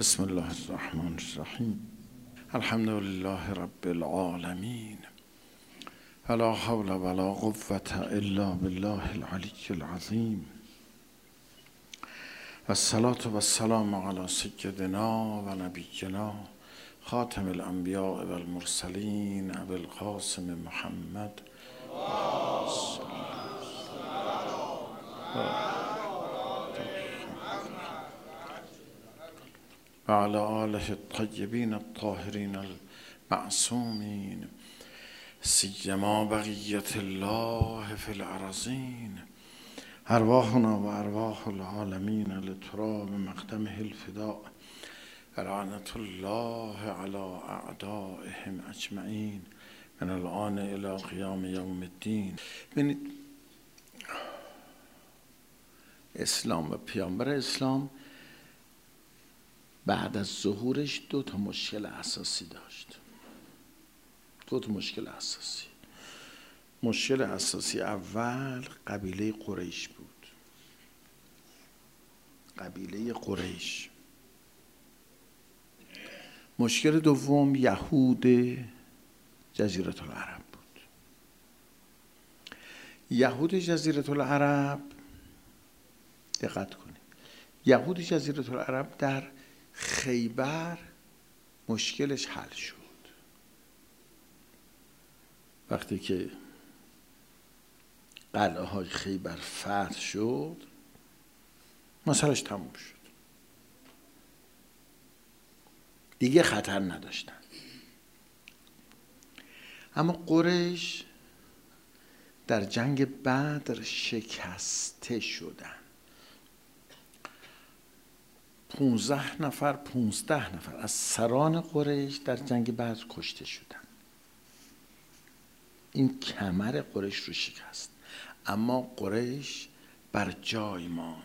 بسم الله الرحمن الرحیم. الحمد لله رب العالمین. ولا حول ولا قوة الا بالله العلی العظیم. و الصلاة و السلام علی سیدنا و نبینا خاتم الانبیاء و المرسلین ابی القاسم محمد و علی آله الطیبین الطاهرین المعصومین سیما بقیة الله فی الارضین. ارواحنا و ارواح العالمین لتراب مقدمه الفداء و لعنة الله علی اعدائهم اجمعین من الآن الی قیام یوم الدین. ببینید، اسلام و پیامبر اسلام بعد از ظهورش دو تا مشکل اساسی داشت. مشکل اساسی اول قبیله قریش بود. قبیله قریش. مشکل دوم یهود جزیره العرب بود. یهود جزیره العرب، دقت کنید، یهود جزیره العرب در خیبر مشکلش حل شد. وقتی که قلعه های خیبر فتح شد، مسئلهش تموم شد. دیگه خطر نداشتن. اما قریش در جنگ بدر شکسته شدن. 15 نفر از سران قریش در جنگ بدر کشته شدن. این کمر قریش رو شکست. اما قریش بر جای ماند.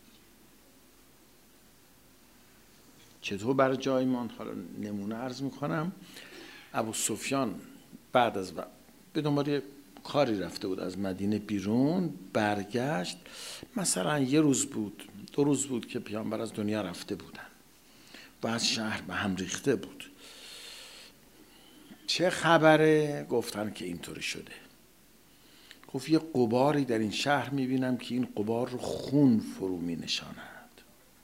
چطور بر جای ماند؟ حالا نمونه عرض میکنم. ابو سفیان بعد از به دنبال کاری رفته بود از مدینه بیرون، برگشت. مثلا یه روز بود، 2 روز بود که پیامبر از دنیا رفته بودن و از شهر به هم ریخته بود. چه خبره؟ گفتن که اینطوری شده. گفت یه غباری در این شهر میبینم که این غبار رو خون فرو می نشاند.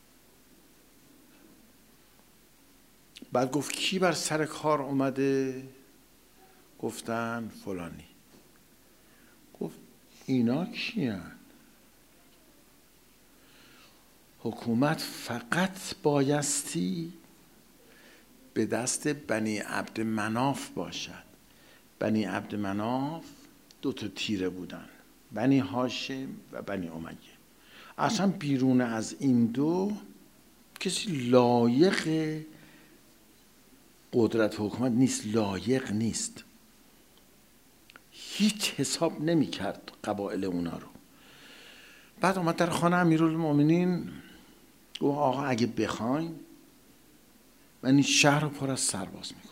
بعد گفت کی بر سر کار اومده؟ گفتن فلانی. گفت اینا کیان؟ حکومت فقط بایستی به دست بنی عبد مناف باشد. بنی عبد مناف 2 تا تیره بودن، بنی هاشم و بنی امیه. اصلا بیرون از این 2 کسی لایق قدرت حکومت نیست، لایق نیست. هیچ حساب نمی کرد قبایل اونا رو. بعد اومد در خانه امیرالمومنین، گفت آقا اگه بخواین من این شهر رو پر از سرباز میکنم.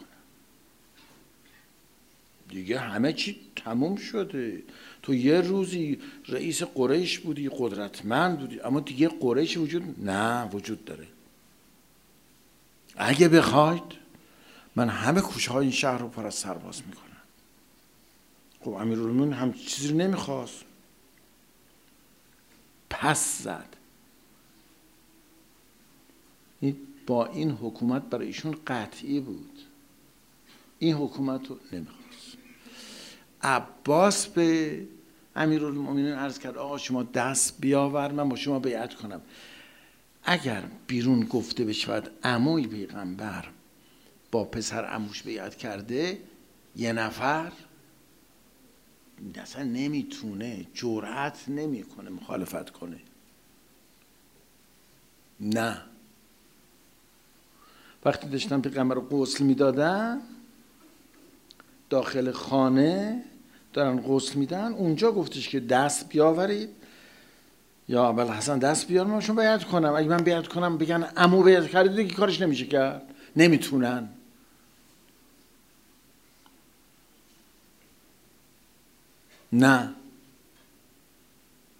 دیگه همه چی تموم شده. تو یه روزی رئیس قریش بودی، قدرتمند بودی، اما دیگه قریش وجود داره. اگه بخواید من همه کوچه های این شهر رو پر از سرباز میکنم. خب امیرالمومنین هم چیزی رو نمیخواست، پس زد. با این حکومت برای ایشون قطعی بود. این حکومت رو نمیخواست. عباس به امیرالمومنین عرض کرد آقا شما دست بیاور من با شما بیعت کنم. اگر بیرون گفته بشود عموی پیغمبر با پسر عموش بیعت کرده، 1 نفر اصلا نمیتونه، جرأت نمیکنه مخالفت کنه. نه. وقتی داشتن پیغمبر رو غسل میدادن داخل خانه، دارن غسل میدن، اونجا گفتش که دست بیاورید یا اول حسن دست بیار من شما بیعت کنم. اگه من بیعت کنم بگن عمو بیعت کرده، دیگه کارش نمیشه کرد. نمیتونن. نه،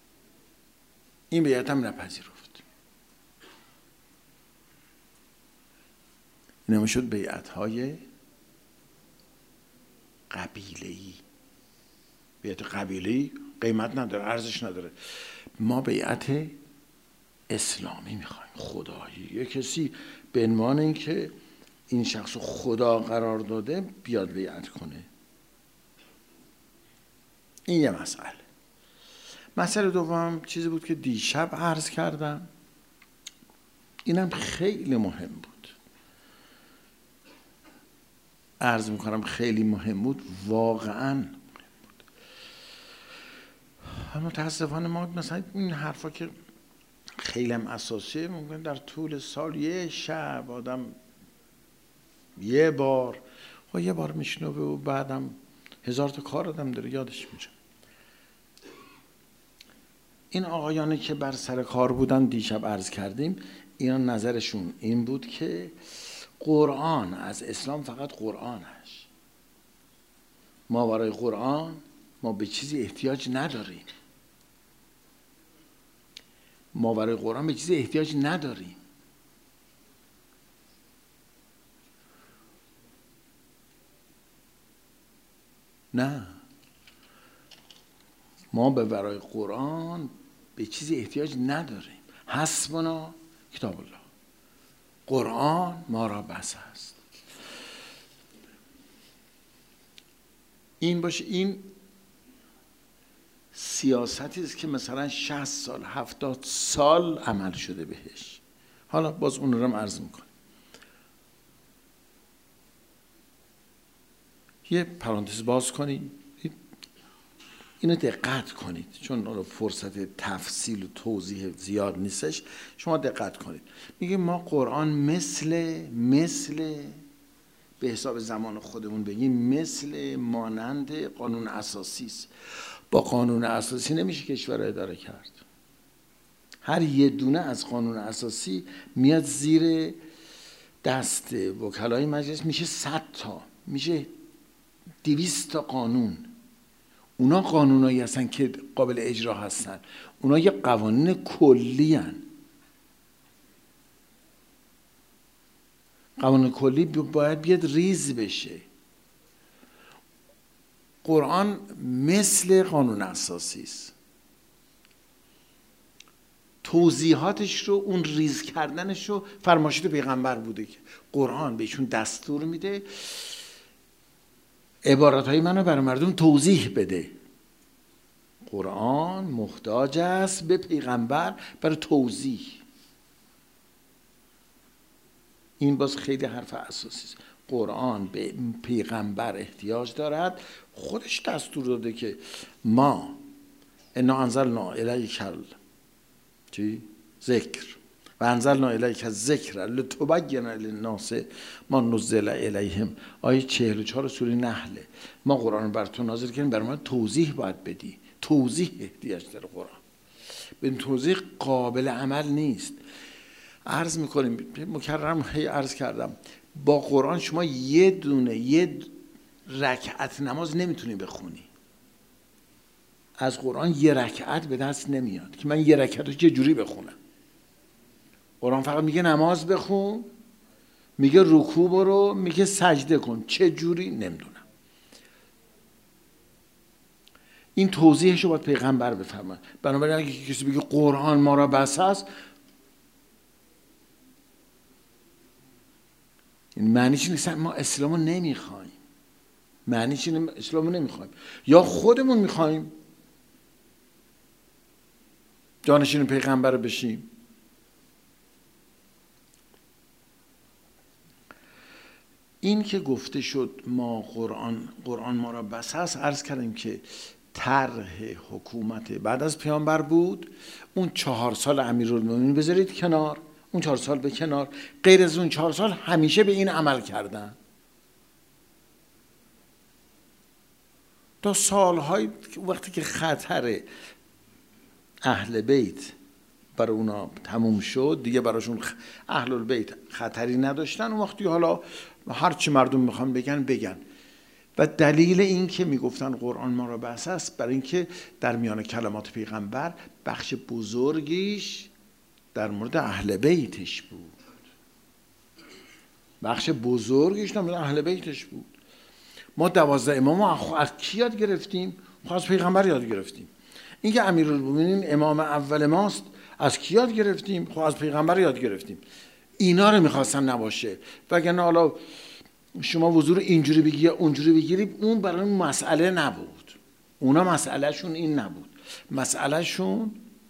این بیعت هم نپذیرفت. اینا میشد بیعت‌های قبیله‌ای. بیعت قبیله‌ای قیمت نداره، ارزش نداره. ما بیعت اسلامی میخوایم، خدایی. یه کسی به عنوان اینکه این شخص خدا قرار داده بیاد بیعت کنه. این یه مسئله. مسئله دوم چیزی بود که دیشب عرض کردم، اینم خیلی مهم بود. عرض میکنم خیلی مهم بود، واقعا مهم بود. متاسفانه ما مثلا این حرفا که خیلی هم اساسیه، ممکن در طول سال یه شب آدم یه بار میشنوه و بعدم 1000 تا کار آدم داره یادش میره. این آقایانی که بر سر کار بودن دیشب عرض کردیم، اینا نظرشون این بود که قرآن از اسلام فقط قرآنش، ما برای قرآن ما به چیزی احتیاج نداریم، ما برای قرآن به چیزی احتیاج نداریم. نه، ما برای قرآن به چیزی احتیاج نداریم. حسبنا کتاب الله، قرآن ما را بس است. این باشه. این سیاستی است که مثلا 60 سال 70 سال عمل شده بهش. حالا باز اون رو هم عرض میکنم. یه پرانتز باز کنیم، اینو دقت کنید، چون فرصت تفصیل و توضیح زیاد نیستش. شما دقت کنید. میگه ما قرآن مثل به حساب زمان خودمون بگیم مثل مانند قانون اساسی است. با قانون اساسی نمیشه کشور اداره کرد. هر یه دونه از قانون اساسی میاد زیر دست وکلای مجلس، میشه 100 تا، میشه 200 تا قانون. اونا قانونایی هستن که قابل اجرا هستن. اونا یه قوانین کلی هن. قانون کلی باید بیاد ریز بشه. قرآن مثل قانون اساسی است. توضیحاتش رو، اون ریز کردنش رو فرمایشات پیغمبر بوده که قرآن بهشون دستور میده عبارتهای منو برای مردم توضیح بده. قرآن محتاج است به پیغمبر برای توضیح. این باز خیلی حرف اساسی است. قرآن به پیغمبر احتیاج دارد. خودش دستور داده که ما انا انزلنا الیک ذکر و انزلنا الیک ذکر لتبین للناس ما نزل الیهم. آیه 44 سوره نحل. ما قرآن رو بر تو نازل کردیم، برای ما توضیح باید بدی. توضیح احتیاج داره قرآن. به این توضیح قابل عمل نیست. عرض میکنیم، مکررم عرض کردم، با قرآن شما یه رکعت نماز نمیتونی بخونی. از قرآن یه رکعت به دست نمیاد که من یه رکعت رو چه جوری بخونم. قرآن فقط میگه نماز بخون، میگه رکوع برو، میگه سجده کن. چه جوری نمیدونم. این توضیحش رو باید پیغمبر بفرماید. بنابراین اگه کسی بگه قرآن ما را بس است، این معنیش نیست ما اسلامو نمیخوایم. معنیش اینه اسلامو نمیخوایم، یا خودمون میخوایم جانشین پیغمبر بشیم. این که گفته شد ما قرآن ما را بس است، عرض کردیم که طرح حکومت بعد از پیامبر بود. اون 4 سال امیرالمومنین بذارید کنار، اون 4 سال به کنار، غیر از اون 4 سال همیشه به این عمل کردن تا سالهای وقتی که خطر اهل بیت برای اونا تموم شد، دیگه براشون اهل البیت خطری نداشتن. اون وقتی حالا هر چی مردم میخوان بگن. و دلیل این که میگفتن قرآن ما را بس است، برای اینکه در میان کلمات پیغمبر بخش بزرگیش در مورد اهل بیتش بود. بخش بزرگش نمیدونم اهل بیتش بود. ما 12 امام از کی یاد گرفتیم؟ از پیغمبر یاد گرفتیم. اینکه امیرالمومنین امام اول ماست از کی یاد گرفتیم؟ از پیغمبر یاد گرفتیم. اینا رو میخواستن نباشه، وگرنه حالا شما وضو رو اینجوری بگی یا اونجوری بگیری، اون برای اون مسئله نبود. اونا مسئلهشون این نبود، مسئلهشون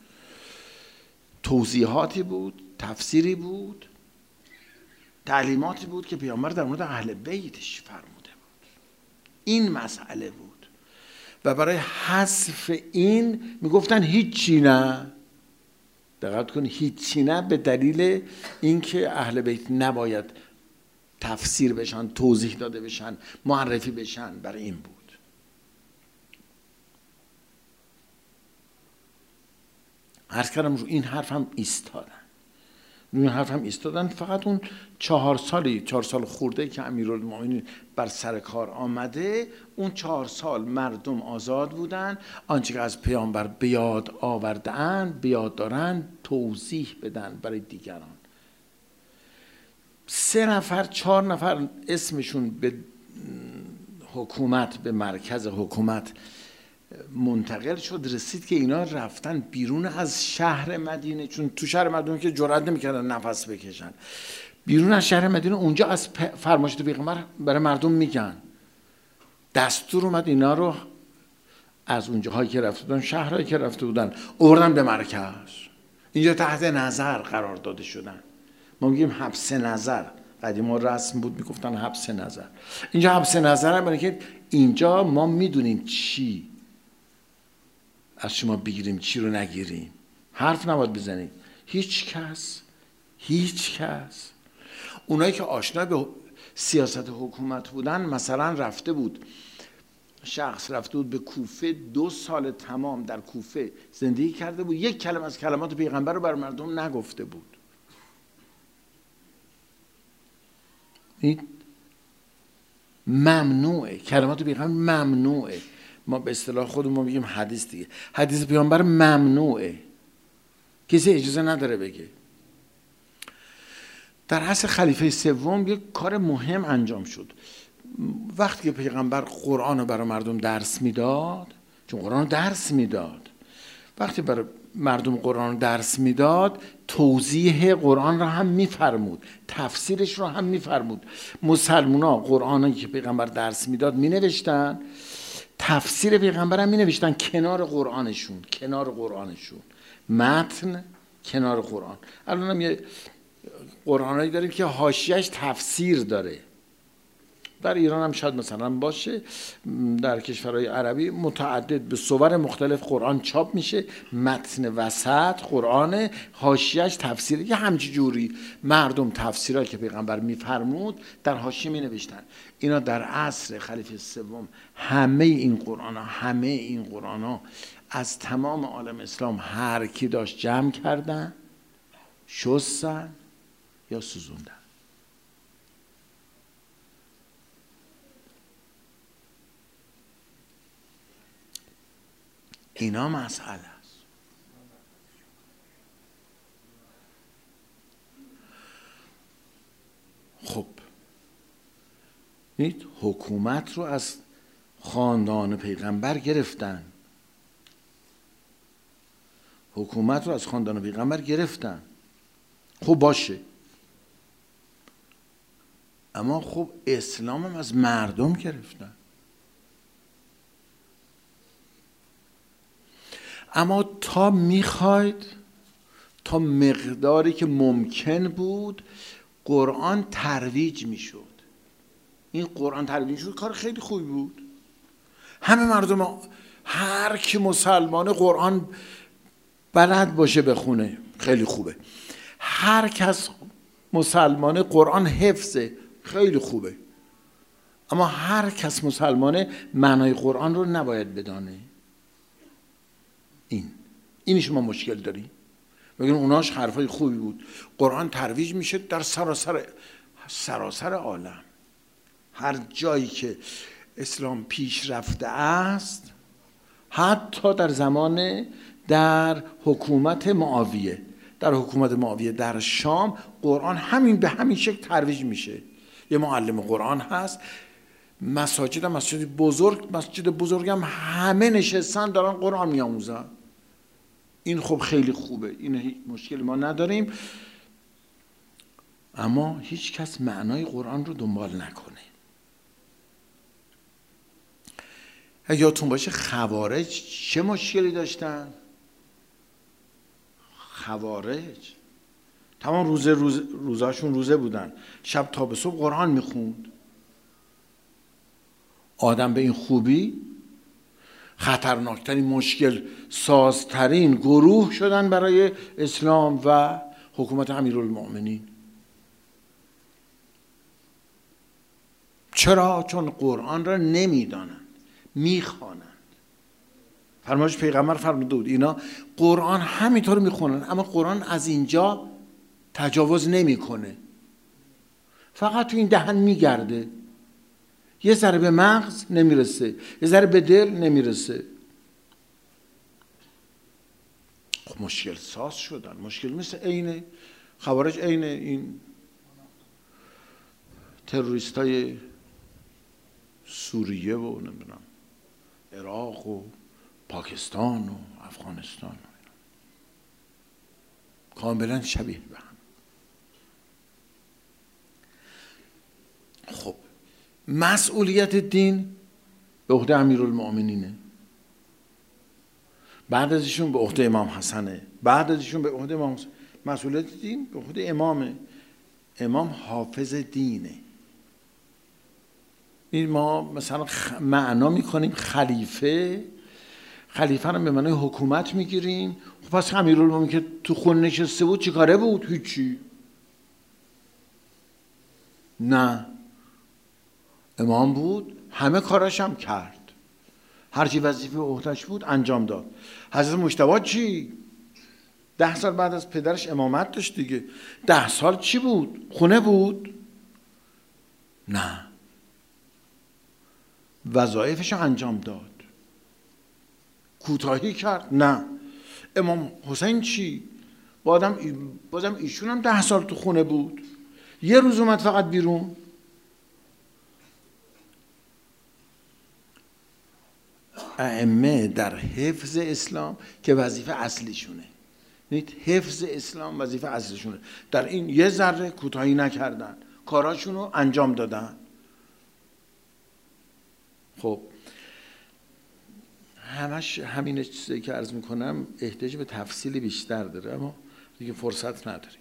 توضیحاتی بود، تفسیری بود، تعلیماتی بود که پیامبر در مورد اهل بیتش فرموده بود. این مسئله بود و برای حذف این میگفتن هیچی نه. دقت کن، هیچی نه به دلیل اینکه اهل بیت نباید تفسیر بشن، توضیح داده بشن، معرفی بشن. برای این بود. عرض کردم رو این حرف هم ایستادن. فقط اون 4 سال خورده که امیرالمومنین بر سر کار آمده، اون 4 سال مردم آزاد بودن، آنچه که از پیامبر به یاد آوردن، به یاد دارن، توضیح بدن برای دیگران. 3 نفر 4 نفر اسمشون به حکومت، به مرکز حکومت منتقل شد، رسید که اینا رفتن بیرون از شهر مدینه، چون تو شهر مدینه که جرئت نمی‌کردن نفس بکشن، بیرون از شهر مدینه، اونجا از فرمایشات پیغمبر برای مردم میگن. دستور اومد اینا رو از اونجاهایی که رفته بودن، شهرهایی که رفته بودن، آوردن به مرکز. اینجا تحت نظر قرار داده شدن. ما میگیم حبس نظر، قدیما رسم بود میگفتن حبس نظر. اینجا حبس نظر هم برای که اینجا ما میدونیم چی از شما بگیریم، چی رو نگیریم. حرف نباید بزنیم. هیچ کس. اونایی که آشنا به سیاست حکومت بودن، مثلا رفته بود به کوفه، 2 سال تمام در کوفه زندگی کرده بود، 1 کلمه از کلمات پیغمبر رو بر مردم نگفته بود. این ممنوعه، کلمات پیغمبر ممنوعه. ما به اصطلاح خودمون میگیم حدیث دیگه. حدیث پیامبر ممنوعه، کسی اجازه نداره بگه. در عصر خلیفه سوم یک کار مهم انجام شد. وقتی که پیغمبر قرآن رو برای مردم درس میداد، چون قرآن رو درس میداد، وقتی برای مردم قرآن رو درس میداد، توضیح قرآن رو هم میفرمود، تفسیرش رو هم میفرمود. مسلمونا قرآنی که پیغمبر درس میداد مینوشتن، تفسیر پیغمبر هم مینوشتن کنار قرآنشون، متن کنار قرآن. الان هم یه قرآنایی داریم که حاشیه‌اش تفسیر داره. در ایران هم شاید مثلا باشه، در کشورهای عربی متعدد به صور مختلف قرآن چاپ میشه، متن وسط قرآن، حاشیه‌اش تفسیر. یه همچین جوری مردم تفسیرایی که پیغمبر میفرمود در حاشیه مینوشتن. اینا در عصر خلیفه سوم همه این قرآن‌ها از تمام عالم اسلام هر کی داشت جمع کردن، شستن یا سوزوندن. اینا مسئله است. خب حکومت رو از خاندان پیغمبر گرفتن، خب باشه، اما خب اسلام هم از مردم گرفتن. اما تا میخواید، تا مقداری که ممکن بود قرآن ترویج میشد. این قرآن ترویج شد، کار خیلی خوبی بود. همه مردم، هر کی مسلمان قرآن بلد باشه بخونه خیلی خوبه. هر کس مسلمان قرآن حفظه خیلی خوبه. اما هر کس مسلمانه معنای قرآن رو نباید بدانه. اینش ما مشکل داریم. بگیم اوناش حرفای خوبی بود. قرآن ترویج میشه در سراسر عالم. هر جایی که اسلام پیش رفته است، حتی در حکومت معاویه در شام، قرآن به همین شکل ترویج میشه. یه معلم قرآن هست. مساجد هم مسجد بزرگ هم همه نشستن دارن قرآن میآموزن. این خب خیلی خوبه، این هیچ مشکلی ما نداریم، اما هیچ کس معنای قرآن رو دنبال نکنه. یادتون باشه خوارج چه مشکلی داشتن؟ خوارج تمام روزاشون روزه بودن، شب تا به صبح قرآن میخوند. آدم به این خوبی خطرناکترین، مشکل سازترین گروه شدن برای اسلام و حکومت امیرالمؤمنین. چرا؟ چون قرآن را نمیدانند، میخوانند. فرمایش پیغمبر فرموده بود اینا قرآن همینطور میخونن، اما قرآن از اینجا تجاوز نمیکنه، فقط تو این دهن میگرده، یه ذره به مغز نمیرسه، یه ذره به دل نمیرسه. خب مشکل ساز شدن. مشکل مثل عین خوارج، عین این تروریستای سوریه و نمیدونم عراق و پاکستان و افغانستان کاملا شبیه به هم. خب مسئولیت دین به عهده امیرالمؤمنینه، بعد از ایشون به عهده امام حسنه، بعد از ایشون به عهده امام حسن. مسئولیت دین به عهده امامه. امام حافظ دینه. این ما مثلا معنا میکنیم خلیفه رو به معنای حکومت میگیریم. خب پس امیرالمؤمنین که تو خون نشسته بود چی کاره بود؟ هیچی. نه، امام بود، همه کاراش هم کرد، هرچی وظیفه عهده‌اش بود انجام داد. حضرت مجتبی چی؟ 10 سال بعد از پدرش امامت داشت دیگه. 10 سال چی بود؟ خونه بود؟ نه، وظایفش انجام داد. کوتاهی کرد؟ نه. امام حسین چی؟ بازم ایشون هم 10 سال تو خونه بود، یه روز اومد فقط بیرون. ائمه در حفظ اسلام که وظیفه اصلیشونه، حفظ اسلام وظیفه اصلیشونه، در این یه ذره کوتاهی نکردن، کاراشونو انجام دادن. خب همش همین چیزی که عرض میکنم احتیاج به تفصیل بیشتر داره، اما دیگه فرصت نداریم.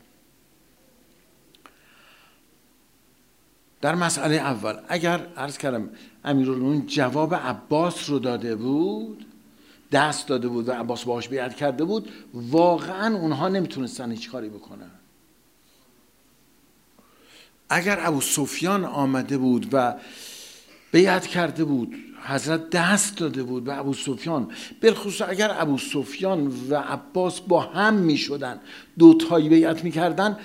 در مسئله اول اگر عرض کردم امیرالمؤمنین جواب عباس رو داده بود، دست داده بود و عباس باهاش بیعت کرده بود، واقعا اونها نمیتونستن هیچ کاری بکنن. اگر ابو سفیان آمده بود و بیعت کرده بود، حضرت دست داده بود به ابو سفیان، بالخصوص اگر ابو سفیان و عباس با هم میشدن، دوتایی بیعت میکردن،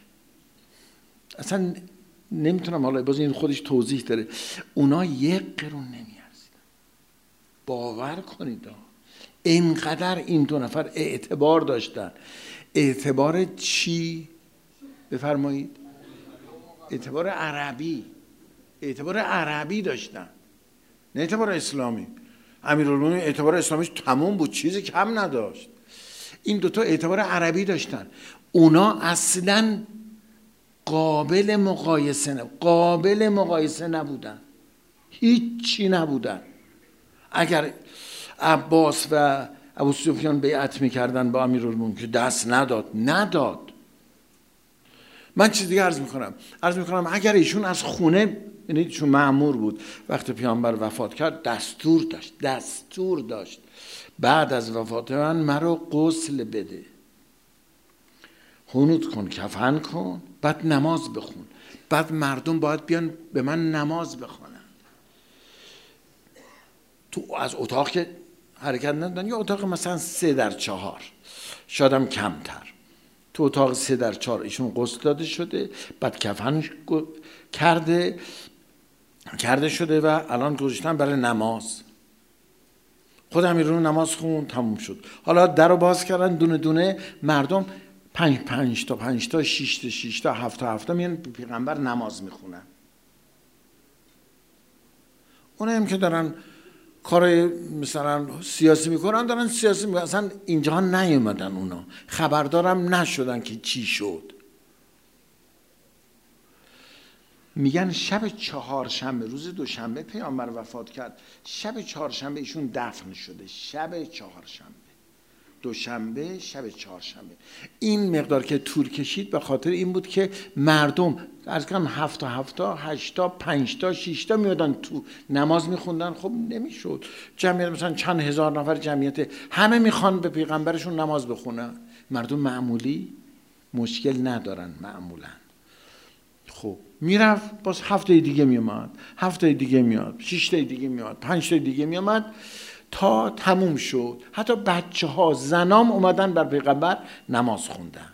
اصلا نمیتونم، حالا باز این خودش توضیح داره، اونا 1 قرون نمیارزیدن. باور کنید اینقدر این 2 نفر اعتبار داشتن. اعتبار چی؟ بفرمایید. اعتبار عربی. اعتبار عربی داشتن، نه اعتبار اسلامی. امیرالمؤمنین اعتبار اسلامیش تمام بود، چیزی کم نداشت. این 2 تا اعتبار عربی داشتن. اونا اصلاً قابل مقایسه نبودن، هیچی نبودن. اگر عباس و ابو سفیان بیعت میکردن با امیرالمؤمنین که دست نداد. من چیز دیگه عرض میکنم اگر ایشون از خونه، یعنی ایشون مأمور بود، وقتی پیامبر وفات کرد دستور داشت بعد از وفات من مرا غسل بده، خنود کن، کفن کن، بعد نماز بخون، بعد مردم باید بیان به من نماز بخونن. تو از اتاق که حرکت ندادن، یا اتاق مثلا 3/4 شادم کمتر، تو اتاق 3/4 ایشون غسل داده شده، بعد کفن کرده شده و الان گذاشتن برای نماز. خود امیرالمؤمنین نماز خون، تموم شد. حالا در رو باز کردن، دونه دونه مردم 5 تا 6 تا 7 تا 7 تا میان پیغمبر نماز میخونن. اونایی که دارن کار مثلا سیاسی میکنن دارن سیاسی میکنن، اصلا اینجا نیومدن، اونا خبردارم نشدن که چی شد. میگن شب چهارشنبه، روز دوشنبه پیامبر وفات کرد، شب چهارشنبه ایشون دفن شده. شب چهارشنبه، دوشنبه، شب چهارشنبه. این مقدار که طول کشید به خاطر این بود که مردم از کم 7 تا 7 تا 8 تا 5 تا 6 تا میادن تو نماز میخوندن. خب نمیشد جمعیت مثلا چند هزار نفر جمعیت همه میخوان به پیغمبرشون نماز بخونن. مردم معمولی مشکل ندارن معمولا. خب میرفت باز هفته دیگه میومد، هفته دیگه میاد، 6 تا دیگه میاد، 5 تا دیگه میومد تا تموم شد. حتی بچه ها زنام اومدن بر پیغمبر نماز خوندن.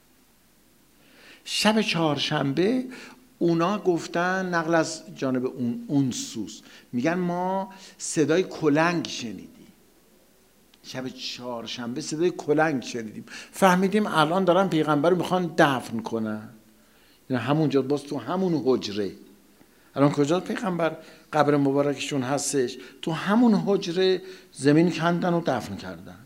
شب چهارشنبه اونا گفتن، نقل از جانب اون سوس میگن ما صدای کلنگ شنیدیم. شب چهارشنبه صدای کلنگ شنیدیم، فهمیدیم الان دارن پیغمبر رو میخوان دفن کنن. یعنی همونجا باز تو همون حجره، الان کجا پیغمبر قبر مبارکشون هستش، تو همون حجره زمین کندن و دفن کردن.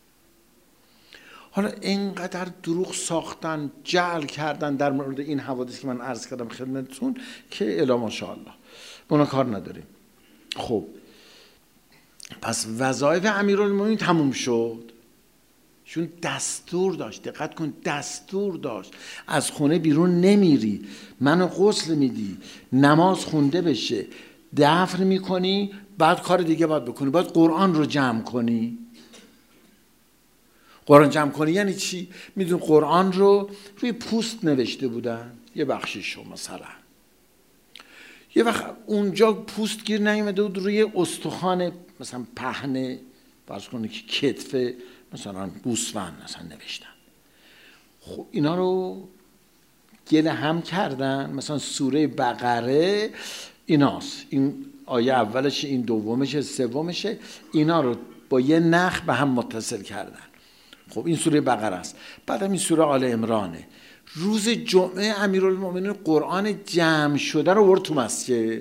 حالا اینقدر دروغ ساختن، جعل کردن در مورد این حوادث که من عرض کردم خدمتتون که الا ماشاءالله اونا کار نداریم. خب پس وظایف امیرالمومنین تموم شد. چون دستور داشت، دقت کن، دستور داشت از خونه بیرون نمیری، منو غسل میدی، نماز خونده بشه، دفن میکنی، بعد کار دیگه باید بکنی، باید قرآن رو جمع کنی. قرآن جمع کنی یعنی چی؟ میدون قرآن رو روی پوست نوشته بودن، یه بخشیشو مثلا یه وقت اونجا پوست گیر نیومده بود، روی استخوان مثلا پهنه فرض کنی که کتف مثلا گوسفند مثلا نوشتن. خب اینا رو گله هم کردن، مثلا سوره بقره ایناست، این آیه اولش، این دومشه، سومشه، اینا رو با یه نخ به هم متصل کردن. خب این سوره بقره است. بعدم این سوره آل عمرانه. روز جمعه امیرالمومنین قرآن جمع شده رو برد تو مسجد،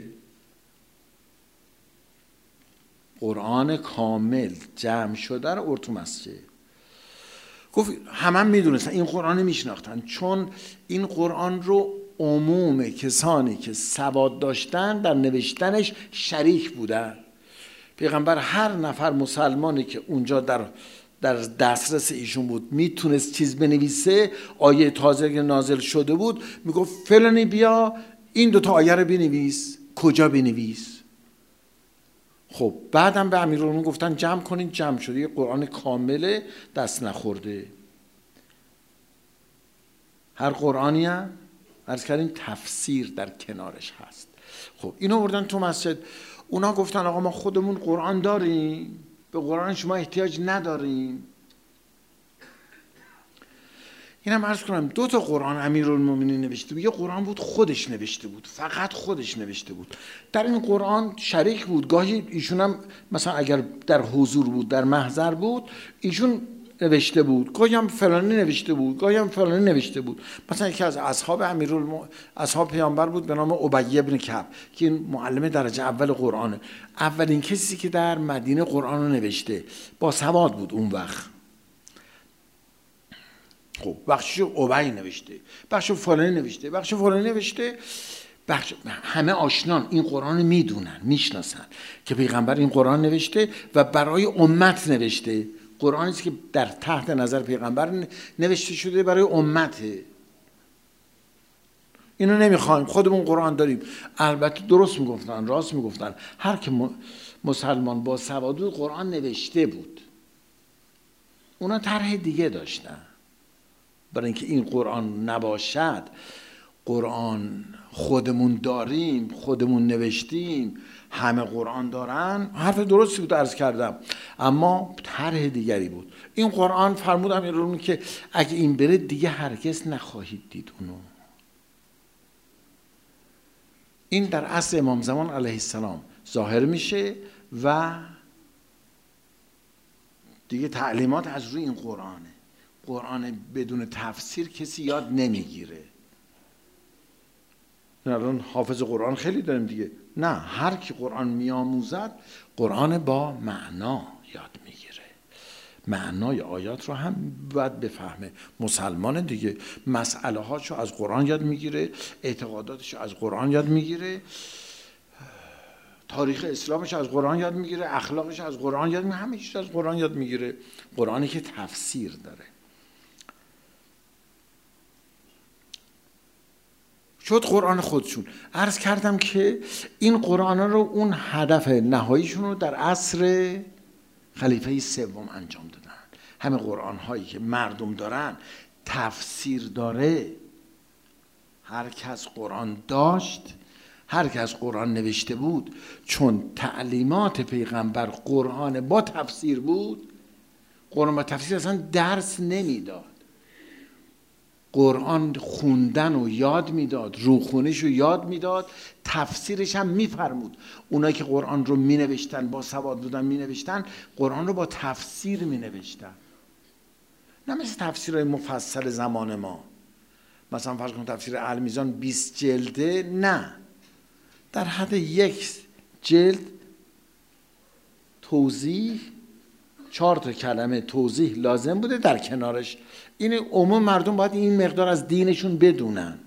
قرآن کامل جمع شده رو برد تو مسجد. گفت همه میدونستن این قرآن میشناختن، چون این قرآن رو عموم کسانی که سواد داشتن در نوشتنش شریک بودن. پیغمبر هر نفر مسلمانی که اونجا در دسترس ایشون بود میتونست چیز بنویسه، آیه تازه که نازل شده بود میگفت فلانی بیا این دوتا آیه رو بنویس، کجا بنویس. خب بعدم به امیرالمومنین گفتن جمع کنین، جمع شده، یه قرآن کامل دست نخورده. هر قرآنی هم عرض کردیم تفسیر در کنارش هست. خب اینو بردن تو مسجد. اونا گفتن آقا ما خودمون قرآن داریم، به قرآن شما احتیاج نداریم. اینم عرض کنم 2 تا قرآن امیرالمومنین نوشته بود. یه قرآن بود خودش نوشته بود، فقط خودش نوشته بود. در این قرآن شریک بود، گاهی ایشون هم مثلا اگر در حضور بود، در محضر بود، ایشون نوشته بود، گاهی هم فلانی نوشته بود، گاهی هم فلانی نوشته بود. مثلا یکی از اصحاب پیامبر بود به نام ابی بن کعب که این معلم درجه اول قرآنه، اولین کسی که در مدینه قرآن رو نوشته، با سواد بود اون وقت. خب بخشش ابی نوشته، بخش فلانی نوشته، بخش فلانی نوشته، بخش همه آشنان این قرآن میدونن، میشناسن که پیغمبر این قرآن نوشته و برای امت نوشته. قرآنی است که در تحت نظر پیغمبر نوشته شده برای امته. اینو نمیخوایم، خودمون قرآن داریم. البته درست میگفتن، راست میگفتن، هر که مسلمان با سواد بود قرآن نوشته بود. اونا طرح دیگه داشتن، برای اینکه این قرآن نباشد، قرآن خودمون داریم، خودمون نوشتیم، همه قرآن دارن، حرف درستی بود عرض کردم، اما طرح دیگری بود. این قرآن فرمود امیرالمومنین که اگه این بره دیگه هرگز نخواهید دید اونو. این در عصر امام زمان علیه السلام ظاهر میشه و دیگه تعلیمات از روی این قرآنه. قرآن بدون تفسیر کسی یاد نمیگیره. الان حافظ قرآن خیلی داریم دیگه. نه، هر کی قرآن میآموزد قرآن با معنا یاد میگیره، معنای آیات رو هم باید بفهمه. مسلمان دیگه مسئله هاشو از قرآن یاد میگیره، اعتقاداتشو از قرآن یاد میگیره، تاریخ اسلامش از قرآن یاد میگیره، اخلاقش از قرآن یاد میگیره، همه چیز از قرآن یاد میگیره. قرآنی که تفسیر داره. شد قرآن خودشون. عرض کردم که این قرآن رو اون هدف نهاییشون رو در عصر خلیفه سوم انجام دادن. همه قرآن هایی که مردم دارن تفسیر داره. هر کس قرآن داشت، هر کس قرآن نوشته بود، چون تعلیمات پیغمبر قرآن با تفسیر بود، قرآن با تفسیر اصلا درس نمیداد. قرآن خوندن و یاد میداد، روخونش رو یاد میداد، تفسیرش هم میفرمود. اونایی که قرآن رو مینوشتن، با سواد بودن مینوشتن، قرآن رو با تفسیر مینوشتن، نه مثل تفسیرهای مفصل زمان ما. مثلا فرض کن تفسیر المیزان 20 جلده، نه، در حد 1 جلد توضیح، 4 تا کلمه توضیح لازم بوده در کنارش. این عموم مردم باید این مقدار از دینشون بدونن.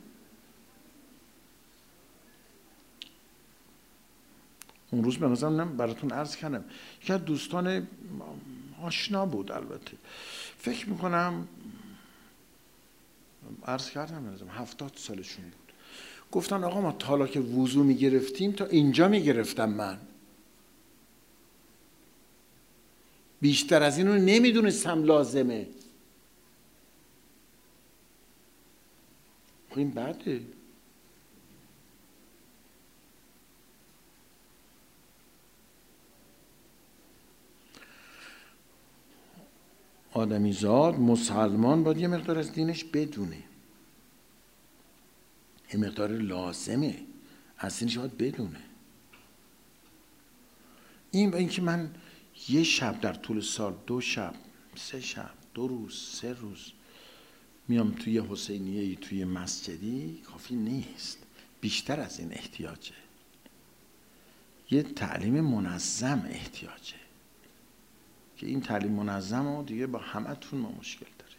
اون روز به نظرم براتون عرض کردم، یکی از دوستان آشنا بود، البته فکر میکنم عرض کردم به نظرم 70 سالشون بود. گفتن آقا ما تا حالا که وضو میگرفتیم تا اینجا میگرفتم، من بیشتر از اینو نمیدونستم لازمه. خب این بده. آدمی زاد مسلمان باید یه مقدار از دینش بدونه، یه مقدار لازمه از دینش باید بدونه. اینکه من یه شب در طول سال، 2 شب، 3 شب، 2 روز، 3 روز میام توی حسینیه‌ای، توی مسجدی، کافی نیست. بیشتر از این احتیاجه. یه تعلیم منظم احتیاجه که این تعلیم منظم رو دیگه با همتون ما مشکل داریم.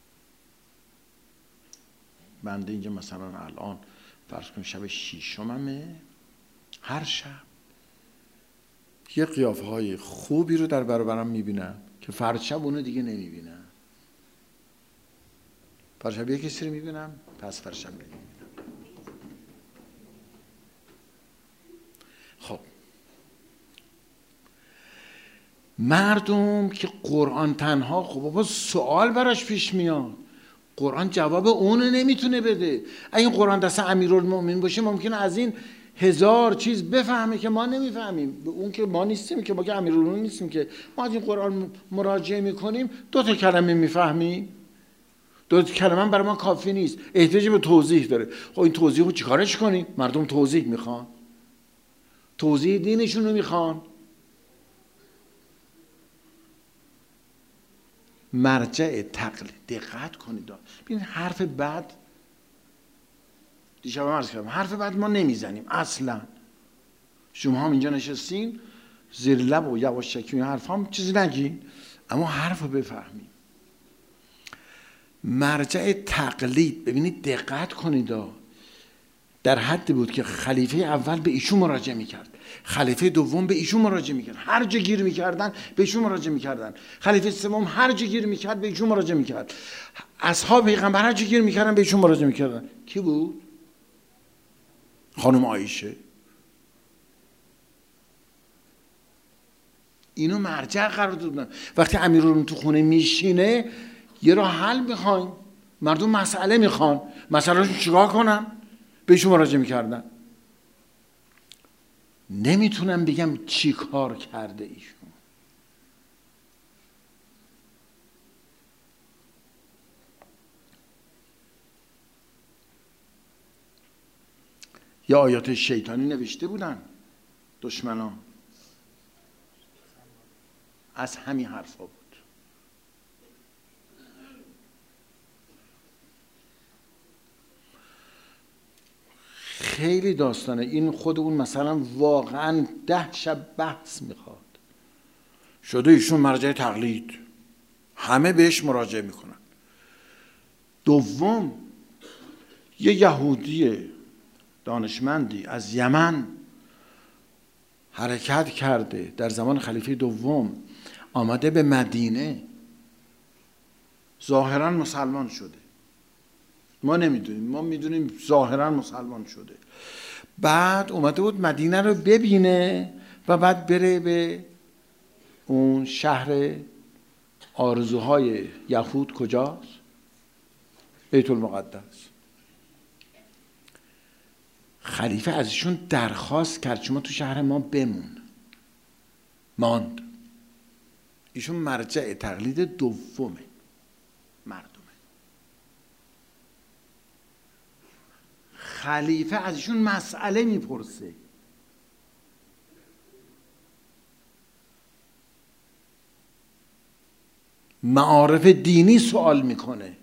بنده اینجا مثلا الان فرض کن شب 6مه، هر شب یه قیافه های خوبی رو در برابرم میبینم که فرد شب اونو دیگه نمیبینم. فرد شب یه کسی رو میبینم، پس فرد شب نمیبینم. خب مردم که قرآن تنها، خب بابا سوال براش پیش میاد، قرآن جواب اونو نمیتونه بده. اگه قرآن دست امیرالمومنین باشه ممکنه از این 1000 چیز بفهمه که ما نمیفهمیم. اون که ما نیستیم، که ما که امیرالمومنین نیستیم، که ما از این قرآن مراجعه میکنیم 2 تا کلمه میفهمیم، 2 تا کلمه برای ما کافی نیست، احتیاج به توضیح داره. خب این توضیح رو چیکارش کنیم؟ مردم توضیح میخوان، توضیح دینشون رو میخوان. مرجع تقلید، دقت کنید. ببین حرف بد، دیشب هم عرض کردم، حرف بد ما نمیزنیم اصلا. شما هم اینجا نشستین زیر لب و یواشکی حرف هم چیزی نگین، اما حرف رو بفهمیم. مرجع تقلید، ببینید دقت کنید، در حدی بود که خلیفه اول به ایشون مراجعه میکرد، خلیفه دوم به ایشون مراجعه میکرد، هر جا گیر میکردن به ایشون مراجعه میکردن، خلیفه سوم هر جا گیر میکرد به ایشون مراجعه میکرد، اصحاب پیغمبر هر جا گیر میکردن به ایشون مراجعه میکردن. کی بود؟ خانم عایشه. اینو مرجع قرار دادن. وقتی امیرالمومنین تو خونه میشینه یه راه حل میخواین، مردم مسئله میخوان، مسئله رو چیکار کنن؟ به ایشون مراجعه میکردن. نمیتونم بگم چی کار کرده ایشون. یا آیات شیطانی نوشته بودن دشمنان، از همین حرفا بود. خیلی داستانه. این خود اون مثلا واقعا 10 شب بحث میخواد. شده ایشون مرجع تقلید، همه بهش مراجعه میکنن. دوم، یه یهودی دانشمندی از یمن حرکت کرده در زمان خلیفه دوم، آمده به مدینه، ظاهرا مسلمان شده، ما نمیدونیم، ما میدونیم ظاهرا مسلمان شده. بعد اومده بود مدینه رو ببینه و بعد بره به اون شهر آرزوهای یهود. کجاست؟ بیت المقدس. خلیفه از ایشون درخواست کرد شما تو شهر ما بمون. ماند. ایشون مرجع تقلید دومه مردمه. خلیفه از ایشون مسئله میپرسه. معارف دینی سوال میکنه،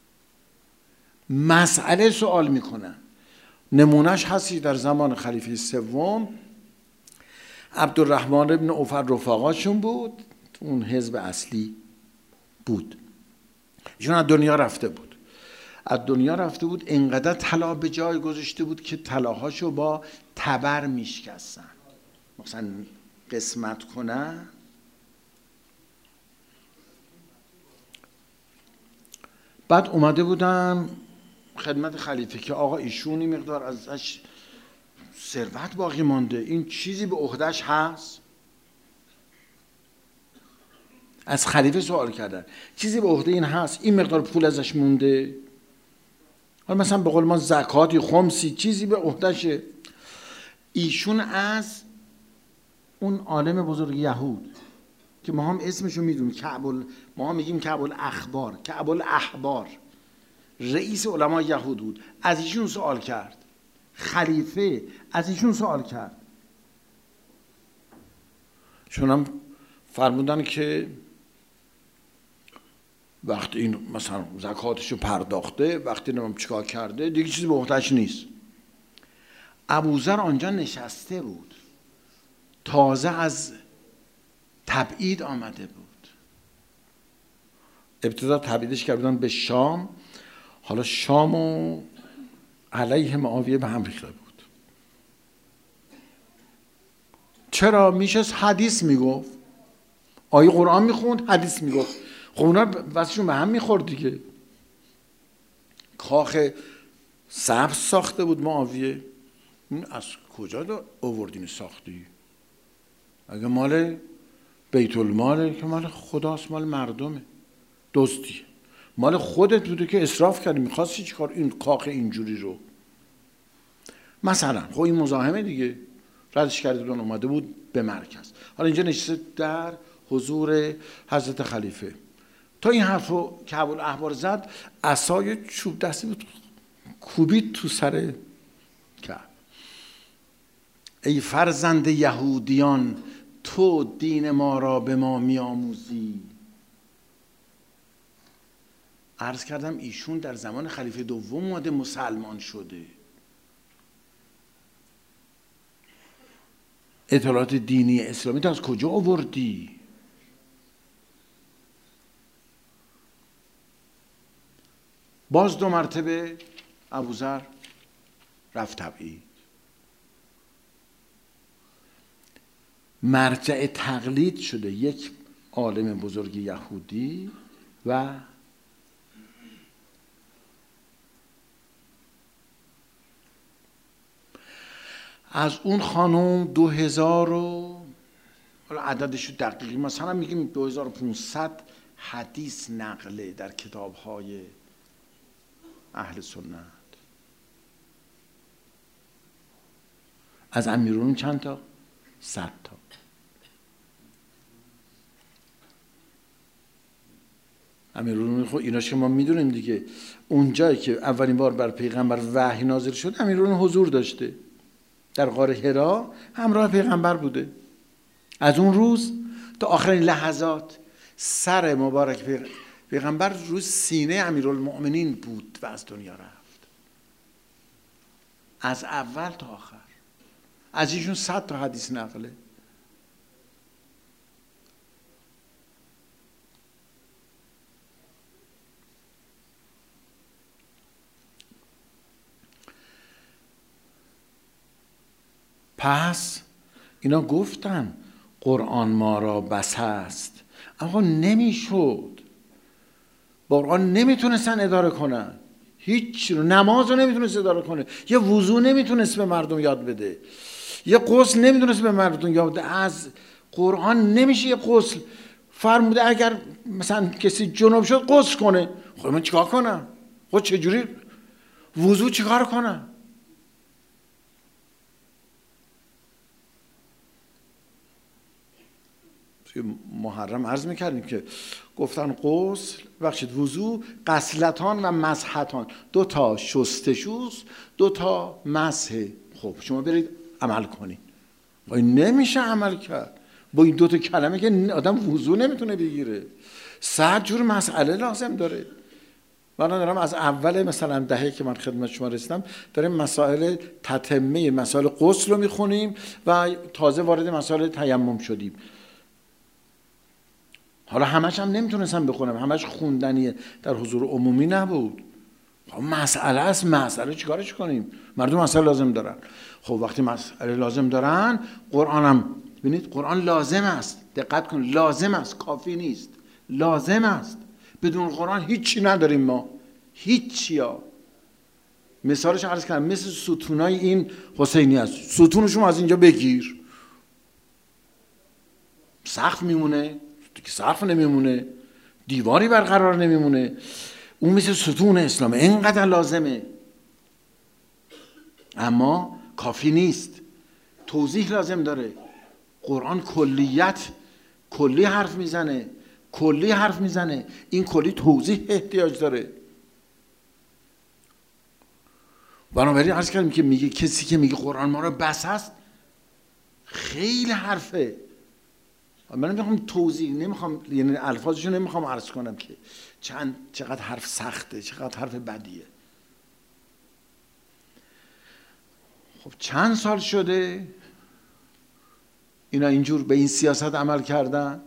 مسئله سوال میکنن. نمونهش هستی در زمان خلیفه سوم، عبدالرحمن ابن عوف رفاقاشون بود، اون حزب اصلی بود. ایشون از دنیا رفته بود. از دنیا رفته بود، انقدر طلا به جای گذاشته بود که طلاهاشو با تبر میشکستن، مثلا قسمت کنن. بعد اومده بودن خدمت خلیفه که آقا ایشونی مقدار ازش ثروت باقی مانده، این چیزی به عهدهش هست؟ از خلیفه سوال کردن چیزی به عهده این هست؟ این مقدار پول ازش مونده؟ حالا مثلا به قول ما زکاتی، خمسی، چیزی به عهدهشه؟ ایشون از اون عالم بزرگ یهود که ما هم اسمشو میدونیم، ما هم میگیم کعب الاخبار، کعب الاحبار، رئیس علمای یهود بود، از ایشون سوال کرد. خلیفه از ایشون سوال کرد. چون هم فرمودن که وقتی این مثلا زکاتشو پرداخته، وقتی نمیم چیکار کرده، دیگه چیزی به عهده‌اش نیست. ابوذر آنجا نشسته بود، تازه از تبعید آمده بود. ابتدا تبعیدش کردن به شام، حالا شام و علیه معاویه به هم ریخته بود. چرا؟ میشست حدیث میگفت، آیه قرآن میخوند، حدیث میگفت. خب اونا واسهشون به هم میخورد دیگه. کاخ سبز ساخته بود معاویه. این از کجا آوردین ساختی؟ اگه مال بیت الماله که مال خداست، مال مردمه، دزدیه. مال خودت بوده که اسراف کردی، میخواستی چیکار این کاخ اینجوری رو؟ مثلا خب این مزاحمه دیگه، ردش کرده بودن، اومده بود به مرکز. حالا اینجا نشسته در حضور حضرت خلیفه. تا این حرف رو که ابوالاحبار زد، عصای چوب دستی بود کوبید تو سر کعب. ای فرزند یهودیان، تو دین ما را به ما میآموزی. عرض کردم ایشون در زمان خلیفه دوم اومده مسلمان شده. اطلاعات دینی اسلامی تو از کجا آوردی؟ باز 2 مرتبه ابوذر رفت تبعید. مرجع تقلید شده یک عالم بزرگ یهودی و از اون خانم 2000 و حالا عددشو دقیقی مثلا میگیم 2500 حدیث نقله در کتاب‌های اهل سنت. از امیرون چند تا؟ 100 تا. امیرون خب ایناش که ما میدونیم دیگه. اونجایی که اولین بار بر پیغمبر وحی نازل شد، امیرون حضور داشته، در غار حرا همراه پیغمبر بوده. از اون روز تا آخرین لحظات سر مبارک پیغمبر روی سینه امیرالمؤمنین بود و از دنیا رفت. از اول تا آخر. از ایشون 100 تا حدیث نقله. پس اینا گفتن قرآن ما را بس است، اما نمیشد. قرآن نمیتونستن اداره کنن، هیچ رو. نماز رو نمیتونست اداره کنه، یه وضو نمیتونست به مردم یاد بده، یه غسل نمیتونست به مردم یاد بده. از قرآن نمیشه یه غسل فرموده اگر مثلا کسی جنوب شد غسل کنه. خب من چیکار کنم؟ خب چجوری وضو چیکار کنم؟ محرم عرض میکردیم که گفتن غسل بخشید وضو غسلتان و مسحتان، 2 تا شستشوست، 2 تا مسح. خب شما برید عمل کنید. نمیشه عمل کرد با این 2 تا کلمه که آدم وضو نمیتونه بگیره. 100 جور مسئله لازم داره. من دارم از اول مثلا دهه که من خدمت شما رسیدم داریم مسائل تتمه مسائل غسل رو میخونیم و تازه وارد مسائل تیمم شدیم. حالا همش هم نمیتونستم بخونم، همش خوندنیه، در حضور عمومی نبود. خب مسئله است، مسئله چیکارش کنیم؟ مردم مسئله لازم دارن. خب وقتی مسئله لازم دارن، قرآن هم ببینید قرآن لازم است. دقت کن، لازم است، کافی نیست، لازم است. بدون قرآن هیچی نداریم ما، هیچی. ها مثالش عرض کردم مثل ستونای این حسینی است. ستونشون از اینجا بگیر، سقف میمونه که سقف نمیمونه، دیواری برقرار نمیمونه. اون مثل ستون اسلامه، اینقدر لازمه، اما کافی نیست، توضیح لازم داره. قرآن کلی حرف میزنه، این کلی توضیح احتیاج داره. بنابراین عرض کردیم که میگه کسی که میگه قرآن ما رو بس است خیلی حرفه. من نمیخوام توضیح، نمیخوام یعنی الفاظشو نمیخوام عرض کنم که چقدر حرف سخته، چقدر حرف بدیه. خب چند سال شده اینا اینجور به این سیاست عمل کردن؟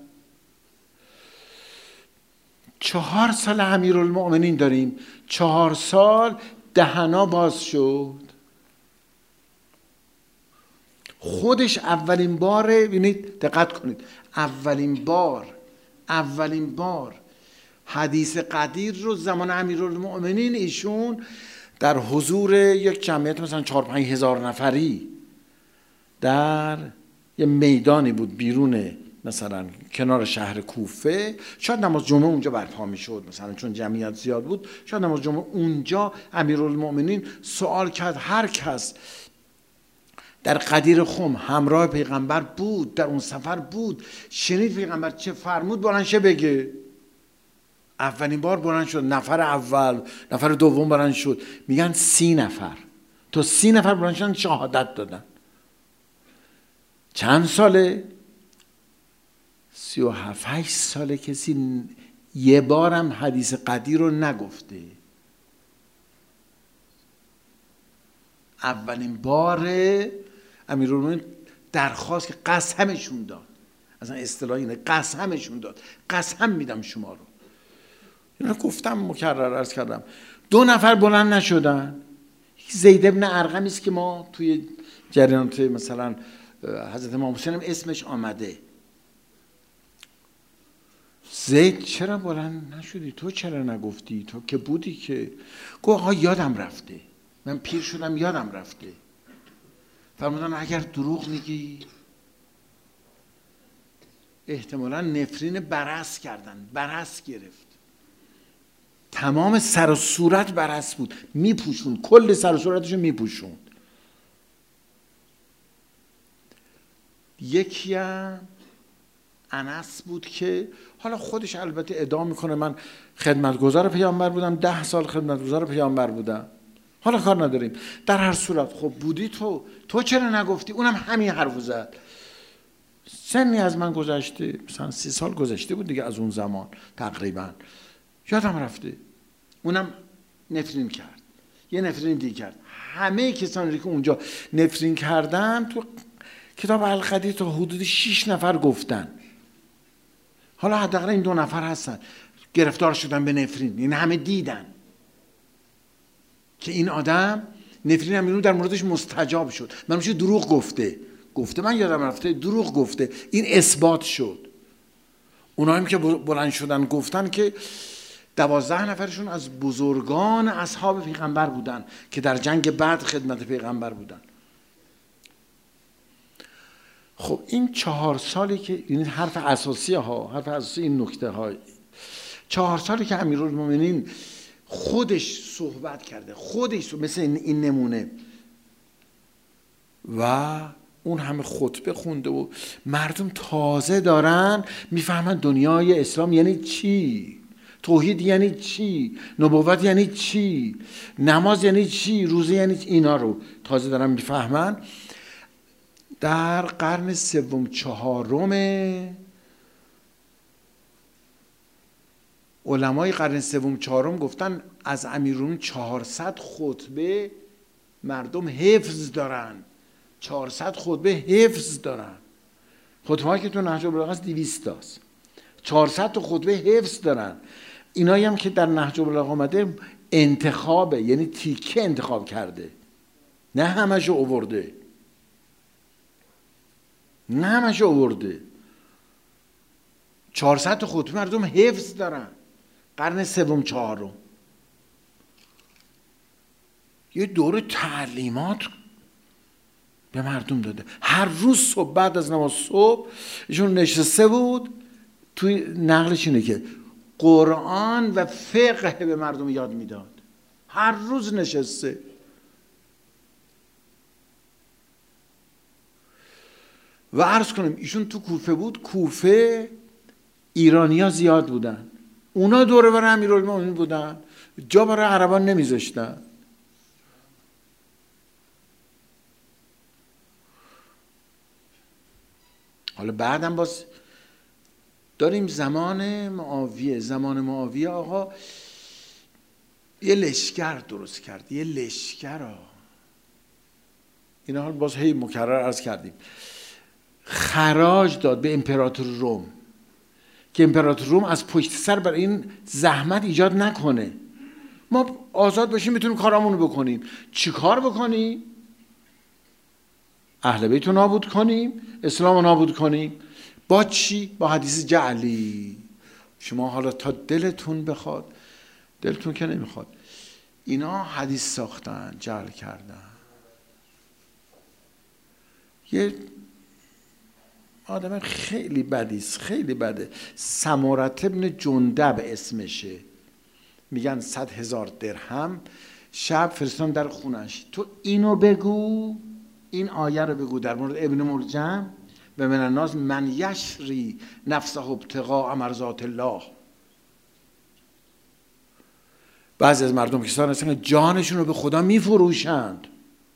4 سال امیرالمؤمنین داریم، 4 سال دهنا باز شد. خودش اولین باره، ببینید دقت کنید، اولین بار حدیث قدیر رو زمان امیرالمؤمنین ایشون در حضور یک جمعیت مثلا 4-5 هزار نفری در یه میدانی بود بیرون مثلا کنار شهر کوفه، شاید نماز جمعه اونجا برپا میشد، مثلا چون جمعیت زیاد بود شاید نماز جمعه اونجا. امیرالمؤمنین سوال کرد، هر کس در قدیر خم همراه پیغمبر بود، در اون سفر بود، شنید پیغمبر چه فرمود، بلند شه بگه. اولین بار بلند شد، نفر اول، نفر دوم بلند شد، میگن 30 نفر، تو 30 نفر بلند شدن شهادت دادن. چند ساله؟ 37 ساله کسی یه بارم حدیث قدیر رو نگفته. اولین بار امیرالمومنین درخواست که قسمشون داد، اصلا اصطلاح اینه، قسمشون داد، قسم میدم شما رو. اینو گفتم، مکرر عرض کردم. 2 نفر بلند نشدن. زید ابن ارقمی است که ما توی جریانات مثلا حضرت امام حسین هم اسمش آمده. زید چرا بلند نشدی؟ تو چرا نگفتی؟ تو که بودی که. گفت آقا یادم رفته، من پیر شدم یادم رفته. فرمودن اگر دروغ میگی احتمالا نفرین برص کردن، برص گرفت، تمام سر و صورت برص بود، میپوشوند، کل سر و صورتشو میپوشوند. یکی هم انس بود که حالا خودش البته ادعا میکنه من خدمتگزار پیامبر بودم، 10 سال خدمتگزار پیامبر بودم، حالا کار نداریم. در هر صورت خب بودی تو چرا نگفتی؟ اونم همین حرفو زد. سنی از من گذشته، مثلا 30 سال گذشته بود دیگه از اون زمان تقریبا، یادم رفته. اونم نفرین کرد، یه نفرین دیگه کرد، همه کسانی که اونجا نفرین کردن تو کتاب القدیر تا حدود 6 نفر گفتن. حالا حداقل این 2 نفر هستن گرفتار شدن به نفرین. این همه دیدن که این آدم نفرین امیرون در موردش مستجاب شد. من میشه دروغ گفته من یادم رفته دروغ گفته، این اثبات شد. اونایی که بلند شدن گفتن که 12 نفرشون از بزرگان اصحاب پیغمبر بودن که در جنگ بدر خدمت پیغمبر بودن. خب این 4 سالی که این حرف اساسی این نکته ها، 4 سالی که امیرالمومنین خودش صحبت کرده، خودش مثل این نمونه و اون همه خطبه خونده و مردم تازه دارن میفهمن دنیای اسلام یعنی چی، توحید یعنی چی، نبوت یعنی چی، نماز یعنی چی، روزه یعنی چی، اینا رو تازه دارن میفهمن. در قرن 3 4 علمای قرن 3 4 گفتن از امیرالمومنین 400 خطبه مردم حفظ دارن. 400 خطبه حفظ دارن. خطبه هایی که تو نهج البلاغه است 200 تاست. 400 تا خطبه حفظ دارن. اینایی هم که در نهج البلاغه آمده انتخابه، یعنی تیکه انتخاب کرده، نه همشو آورده، نه همشو آورده. 400 تا خطبه مردم حفظ دارن. قرن 3 4 یه دوره تعلیمات به مردم داده. هر روز صبح بعد از نماز صبح ایشون نشسته بود، توی نقلش اینه که قرآن و فقه به مردم یاد میداد. هر روز نشسته. و عرض کنم ایشون تو کوفه بود. کوفه ایرانیا زیاد بودن، اونا دوره بر امیرالمومنین بودن، جا برای عربان نمیذاشتن. حالا بعدم باز داریم زمان معاویه آقا یه لشکر درست کرد، یه لشکر اینا حال باز هی مکرر عرض کردیم. خراج داد به امپراتور روم که امپراتور روم از پشت سر برای این زحمت ایجاد نکنه، ما آزاد باشیم میتونیم کارامونو بکنیم. چی کار بکنیم؟ اهل بیت رو نابود کنیم، اسلام رو نابود کنیم. با چی؟ با حدیث جعلی. شما حالا تا دلتون بخواد، دلتون که نمیخواد، اینا حدیث ساختن، جعل کردن. یه آدم خیلی بدیست، خیلی بده. سمرة بن جندب اسمشه. میگن 100,000 درهم شب فرستان در خونش، تو اینو بگو، این آیه رو بگو در مورد ابن ملجم: و من الناس من یشری نفسه ابتغاء مرضات الله. بعضی از مردم کسان هستن جانشون رو به خدا میفروشند،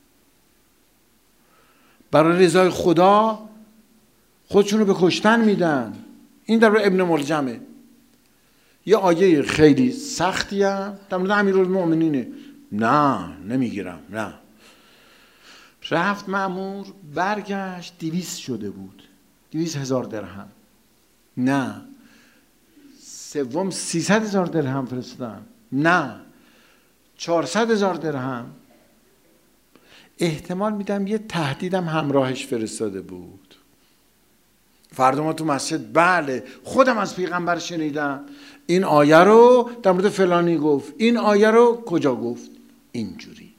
برای رضای خدا خودشون رو به کشتن میدن. این در ابن ملجمه. یه آیه خیلی سختی هم در مورد امیرالمومنینه. نه نمیگیرم، نه. رفت مأمور، برگشت 200 شده بود، 200,000 درهم. نه. سوم 300,000 درهم فرستادن. نه. 400,000 درهم. احتمال میدم یه تهدیدم همراهش فرستاده بود. فردا ما تو مسجد بله خودم از پیغمبر شنیدم این آیه رو در مورد فلانی گفت، این آیه رو کجا گفت، اینجوری.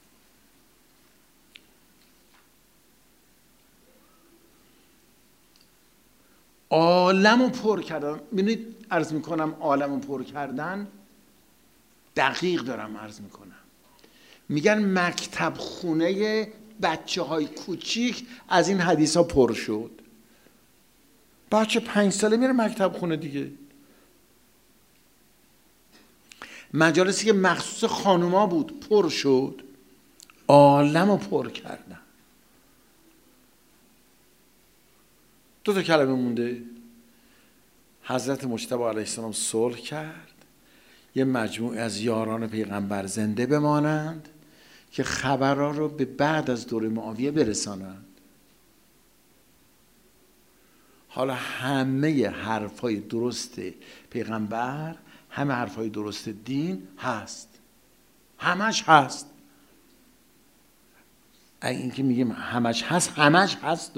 عالم رو پر کردن. ببینید عرض میکنم عالم رو پر کردن دقیق دارم عرض میکنم. میگن مکتب خونه بچه های کوچیک از این حدیث ها پر شد. بچه 5 ساله میره مکتب خونه دیگه. مجالسی که مخصوص خانوما بود پر شد. عالم رو پر کردن. 2 تا کلمه مونده. حضرت مجتبی علیه السلام صلح کرد، یه مجموعه از یاران پیغمبر زنده بمانند، که خبرها رو به بعد از دوره معاویه برسانند. حالا همه حرفای درست پیغمبر، همه حرفای درست دین هست، همش هست. این که میگیم همش هست، همش هست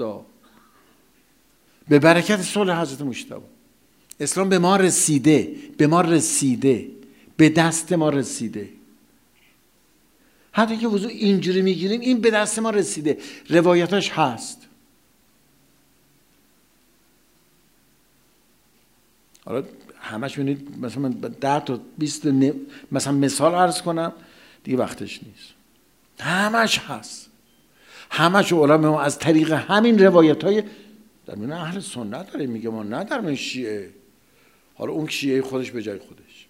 به برکت صلح حضرت مجتبی اسلام به ما رسیده، به ما رسیده، به دست ما رسیده. حتی که وضو اینجوری میگیریم این به دست ما رسیده، روایتاش هست. حالا همش بینید مثلا 10 تا 20 مثلا مثال عرض کنم دیگه وقتش نیست. همش هست، همش علما از طریق همین روایت‌های در میان اهل سنت داره میگه، ما نه در میان شیعه. حالا اون شیعه خودش به جای خودش.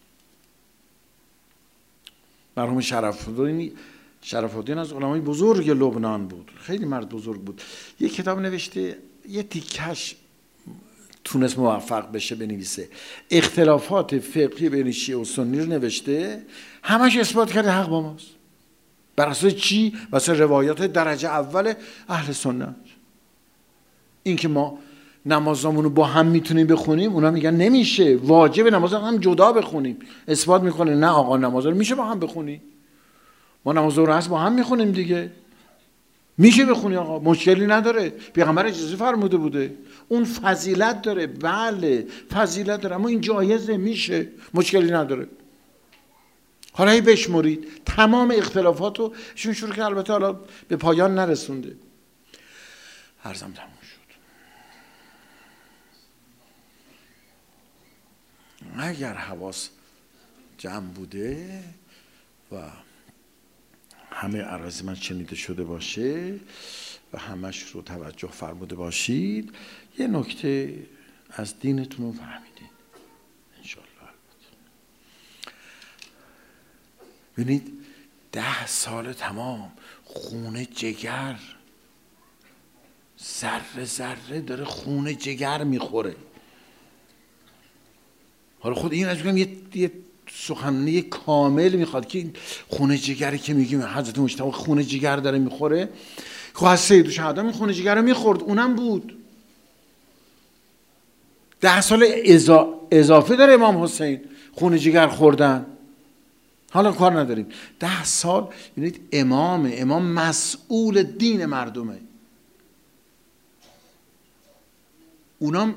مرحوم شرف الدین از علمای بزرگ لبنان بود، خیلی مرد بزرگ بود. یه کتاب نوشته، یه تیکش تونست موفق بشه بنویسه، اختلافات فقهی بین شیعه و سنی رو نوشته، همش اثبات کرده حق با ماست. بر اساس چی؟ بر اساس روایات درجه اول اهل سنت. این که ما نمازامونو با هم میتونیم بخونیم، اونا میگن نمیشه، واجب نماز هم جدا بخونیم. اثبات میکنه نه آقا نماز رو میشه با هم بخونیم، ما نماز رو هست با هم میخونیم دیگه، میشه بخونی آقا، مشکلی نداره، پیغمبر اجازه فرموده بوده، اون فضیلت داره، بله فضیلت داره، اما این جایزه، میشه، مشکلی نداره. حالا هی بشمرید تمام اختلافات رو شون شروع که البته حالا به پایان نرسونده. عرضم تموم شد. اگر حواس جمع بوده و همه عرایض من شنیده شده باشه و همش رو توجه فرموده باشید، یه نکته از دینتون رو فهمیدین انشاءالله. ببینید 10 سال تمام خون جگر، ذره ذره داره خون جگر میخوره. حالا خود این از بگم یه سخنرانی کامل میخواد که این خون جگری که میگیم حضرت مجتبی خون جگر داره میخوره، خب از سید الشهدا این خون جگر رو میخورد، اونم بود. 10 سال اضافه داره امام حسین خون جگر خوردن. حالا کار نداریم. 10 سال ببینید امام مسئول دین مردمه. اونام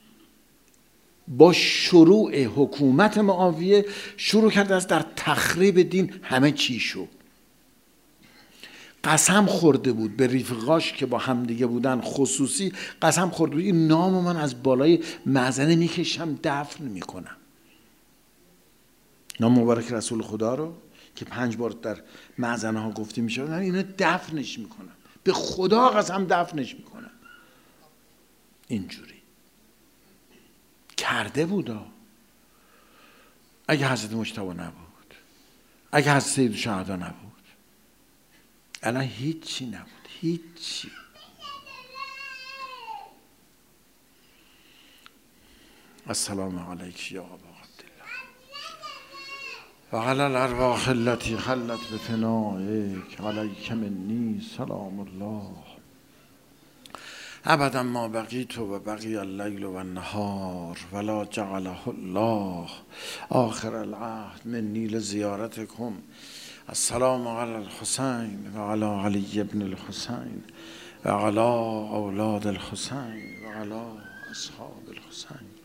با شروع حکومت معاویه شروع کرده است در تخریب دین همه چی شد. قسم خورده بود به رفیقاش که با همدیگه بودن، خصوصی قسم خورده بود این نام من از بالای معزنه میکشم دفن میکنم، نام مبارک رسول خدا رو که 5 بار در معزنه ها گفته میشه، اینو دفنش میکنم، به خدا قسم دفنش میکنم. اینجوری کرده بودا. اگه حضرت مجتبی نبود، اگه حضرت سید الشهدا نبود، الان هیچی نبود، هیچی. السلام علیک یا ابا عبدالله و علی الارواح التي خلت بفنائک علیک منی سلام الله ابدا ما بقیت و بقی اللیل و النهار ولا جعله الله آخر العهد منی لزیارتکم. السلام علی الحسین و علی علی ابن الحسین و علی اولاد الحسین و علی اصحاب الحسین.